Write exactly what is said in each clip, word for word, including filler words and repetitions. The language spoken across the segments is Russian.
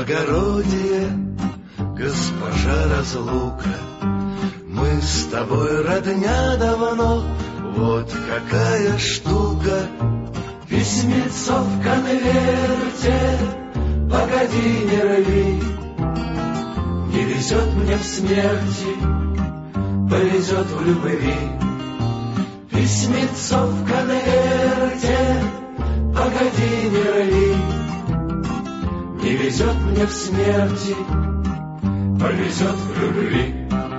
благородие, госпожа разлука. Мы с тобой родня давно, вот какая штука. Письмецо в конверте, погоди, не рви. Не везет мне в смерти, повезет в любви. Письмецо в конверте, погоди, не рви. Не везет мне в смерти, повезет в любви.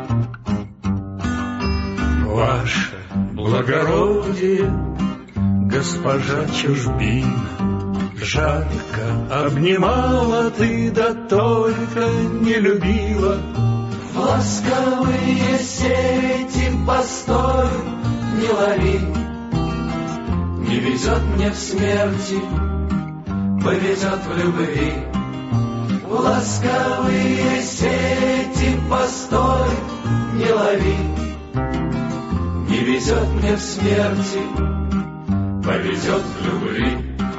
Ваше благородие, госпожа чужбина, жарко обнимала ты, да только не любила. В ласковые сети постой, не лови. Не везет мне в смерти, повезет в любви. В ласковые сети постой, не лови. Не везет мне в смерти, повезет в любви.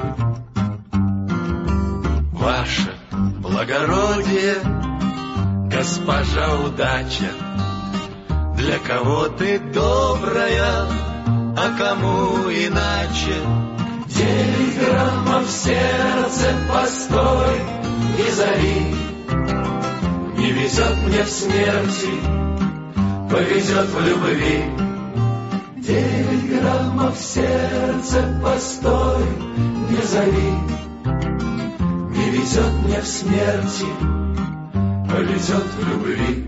Ваше благородие, госпожа удача, для кого ты добрая, а кому иначе. Девять граммов в сердце постой, не зови. Не везет мне в смерти, повезет в любви. Девять граммов в сердце постой, не зови. Не везет мне в смерти, повезет в любви.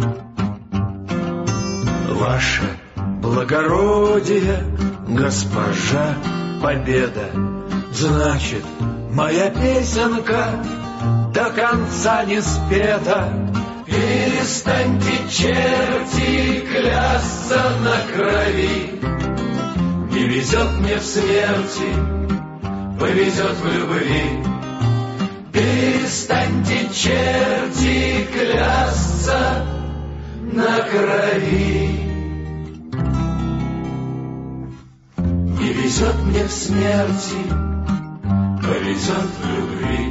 Ваше благородие, госпожа победа, значит, моя песенка до конца не спета. Перестаньте, черти, клясться на крови. Не везет мне в смерти, повезет в любви. Перестаньте, черти, клясться на крови. Не везет мне в смерти, повезет в любви.